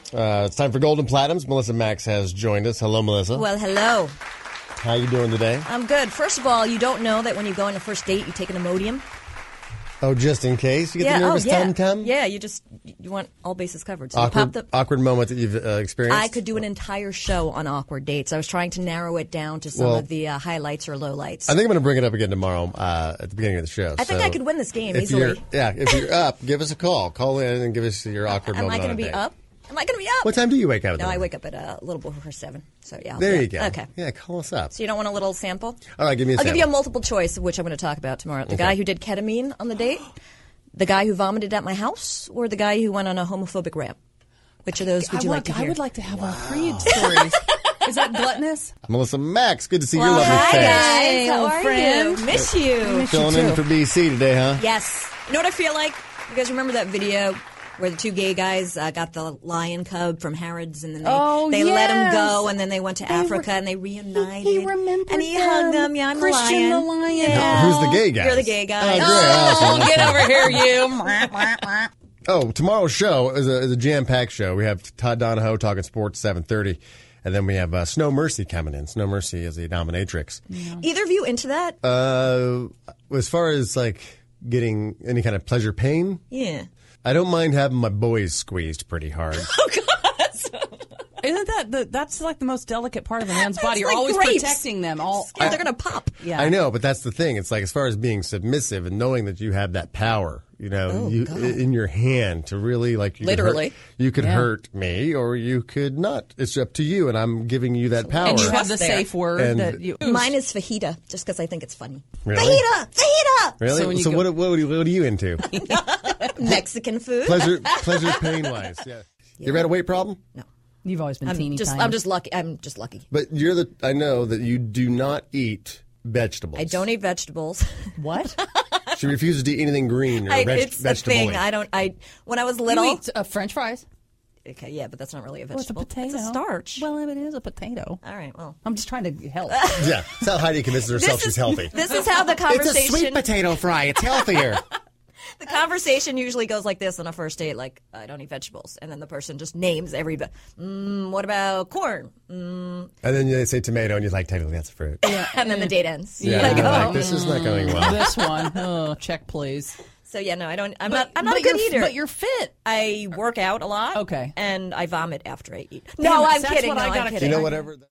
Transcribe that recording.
It's time for Golden Platinums. Melissa Max has joined us. Hello, Melissa. Well, hello. How you doing today? I'm good. First of all, you don't know that when you go on a first date, you take an Imodium? Oh, just in case? You get the nervous tum-tum? Yeah, you want all bases covered. So awkward moment that you've experienced? I could do an entire show on awkward dates. I was trying to narrow it down to some of the highlights or lowlights. I think I'm going to bring it up again tomorrow at the beginning of the show. I think I could win this game easily. If you're up, give us a call. Call in and give us your awkward moment. Am I going to be up? Am I going to be up? What time do you wake up? No, I wake up at a little before 7. So yeah. There you go. Okay. Yeah, call us up. So you don't want a little sample? All right, give me a sample. I'll give you a multiple choice, of which I'm going to talk about tomorrow. The guy who did ketamine on the date, the guy who vomited at my house, or the guy who went on a homophobic rant? Which of those would you like to hear? I would like to have all three stories. Is that gluttonous? Melissa Max, good to see your lovely hi face. guys, how old are friend. you? Miss you. Filling in for BC today, huh? Yes. You know what I feel like? You guys remember that video where the two gay guys got the lion cub from Harrods, and then they let him go, and then they went to Africa, and they reunited. He remembered and he hugged them. Yeah, I'm Christian the the lion. lion. Yeah. Who's the gay guy? You're the gay guy. Oh, great. Awesome. Get over here, you. Oh, tomorrow's show is a jam-packed show. We have Todd Donahoe talking sports 7:30, and then we have Snow Mercy coming in. Snow Mercy is a dominatrix. Yeah. Either of you into that? As far as like getting any kind of pleasure pain, Yeah. I don't mind having my boys squeezed pretty hard. Oh God. Isn't that's like the most delicate part of a man's body? You're like always grapes. protecting them. Yeah, they're gonna pop. Yeah. I know, but that's the thing. It's like as far as being submissive and knowing that you have that power, in your hand to really like Literally. You could hurt me, or you could not. It's up to you, and I'm giving you that power. And you have the There. safe word And- that you. Mine is fajita, just because I think it's funny. Really? Fajita. Really? So when you So go- what are you into? Mexican food. pleasure pain wise. Yeah. You ever had a weight problem? No. You've always been teeny tiny. I'm just lucky. I'm just lucky. But I know that you do not eat vegetables. I don't eat vegetables. What? She refuses to eat anything green or It's the vegetable. thing. When I was little. You eat French fries? Okay, yeah, but that's not really a Well, it's a vegetable. potato. It's a starch. Well, it is a potato. All right, well. I'm just trying to help. Yeah, that's how Heidi convinces herself she's healthy. This is how the conversation. potato fry. It's healthier. The conversation usually goes like this on a first date, like, I don't eat vegetables. And then the person just names every, what about corn? And then they say tomato, and you're like, technically that's a fruit. Yeah. And then the date ends. Yeah, Like, you're like, this is not going well. This one. Oh, check, please. So, yeah, no, I'm not a good eater. But you're fit. I work out a lot. Okay. And I vomit after I eat. Damn No, it, I'm that's kidding. what No, I I'm gotta kidding. You know, whatever.